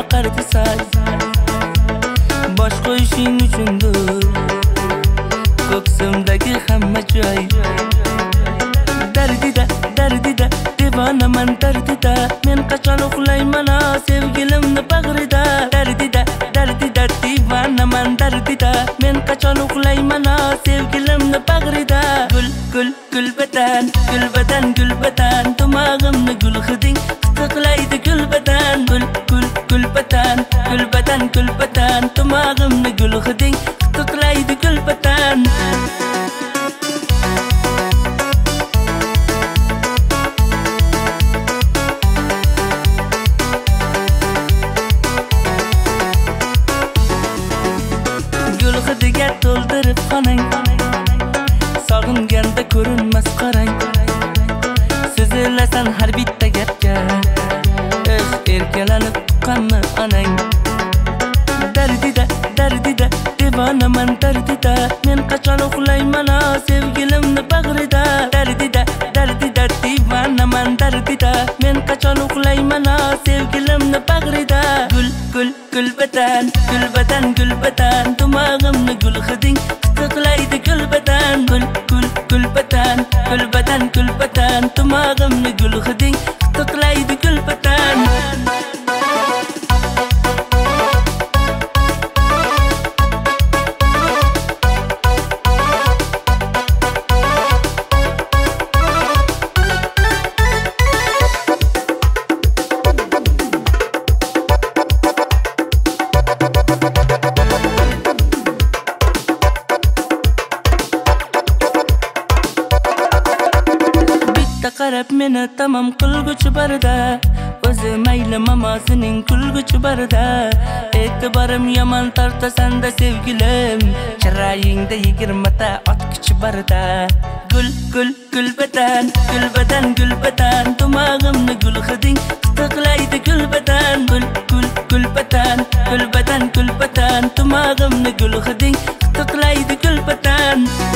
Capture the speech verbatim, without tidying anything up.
oqardi sal. Bosh qo'yishing uchundir ko'ksimdagi hamma joy. Dardida, dardida, devonaman dardida. Men qachon uxlayman sevgilimni bag'rida. Dardida, dardida, devonaman dardida. Men qachon uxlayman sevgilimni bag'rida. Gul, gul, gulbatan, gulbatan, gulbatan, tomog'imni gul hiding tiqlaydi gulbatan. Gul, gul, gulbatan, gulbatan, gulbatan, tomog'imni gul hiding tiqlaydi gulbatan. Gul hidiga to'ldirib xonang, sog'inganda ko'rinmas qarang. So'zilasan har bitta gapga, eh erkalanib tuqqanmi onang. Dardida, dardida, devonaman dardida. Men qachon uxlayman sevgilimni bag'rida. Dardida, dardida, devonaman dardida. Men qachon uxlayman sevgilimni bag'rida. Gul, gul, gulbatan, gulbatan, gulbatan, tomog'imni gul hiding tiqlaydi gulbatan. Gul, gul, gulbatan, gulbatan, gulbatan, tomog'imni gul hiding tiqlaydi gulbatan. Qarab meni tamam qilguchi barda, o'zi mayli mamosining kulguchi barda. E'tiborim yomon tortasan-da sevgilim, chiroyingda yigirmata otkuchi barda. Gul, gul, gulbatan, gulbatan, gulbatan, tomog'imni gul hiding tiqlaydi gulbatan. Gul, gul, gulbatan, gulbatan, gulbatan, tomog'imni gul hiding tiqlaydi gulbatan.